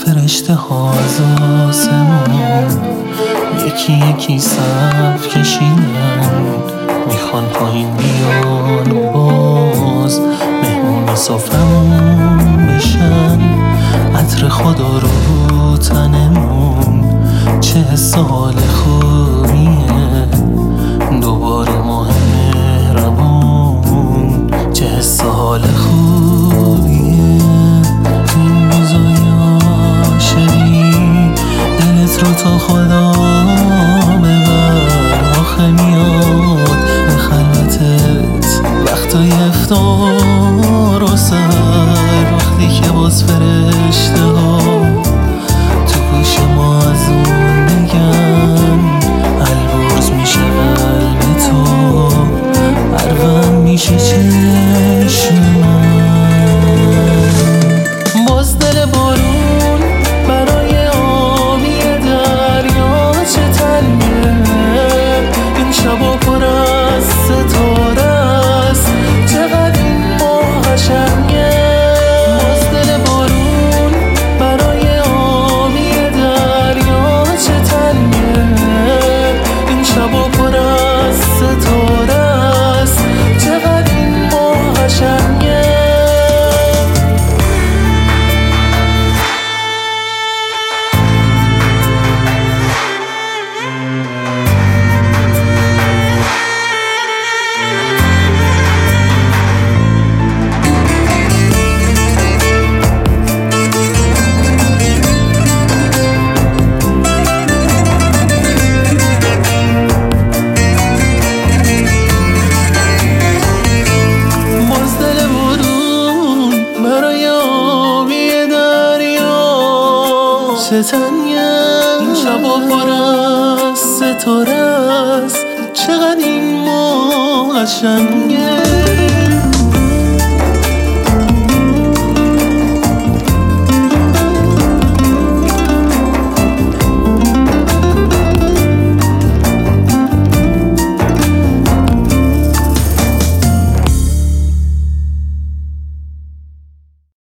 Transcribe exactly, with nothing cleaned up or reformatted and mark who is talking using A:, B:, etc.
A: فرشته ها از آسمون یکی یکی صف کشیدن، میخوان پایین بیان و باز مهمون سفرمون بشن. عطر خدا رو تنمون چه حس حال خوبیه، دوباره ماه مهربون چه حس حال خوبیه. این روزای عاشقی دلت رو تا خدا ببر، آخه میاد به خلوتت وقتای افطار و سر، وقتی که باز فرشته ها تو گوش ما از اون بگن البرز میشه قلب تو، هرون میشه چشم من. باز دل بارون برای آبی دریا چه تنگه، این شبا پر از ستاره است چقدر این ماه قشنگه. باز دل بارون برای آبی دریا چه تنگه، این شبا پر از ستاره است چقدر این ماه قشنگه. چه تنگه این شبا پر از ستاره است چقدر این ماه قشنگه.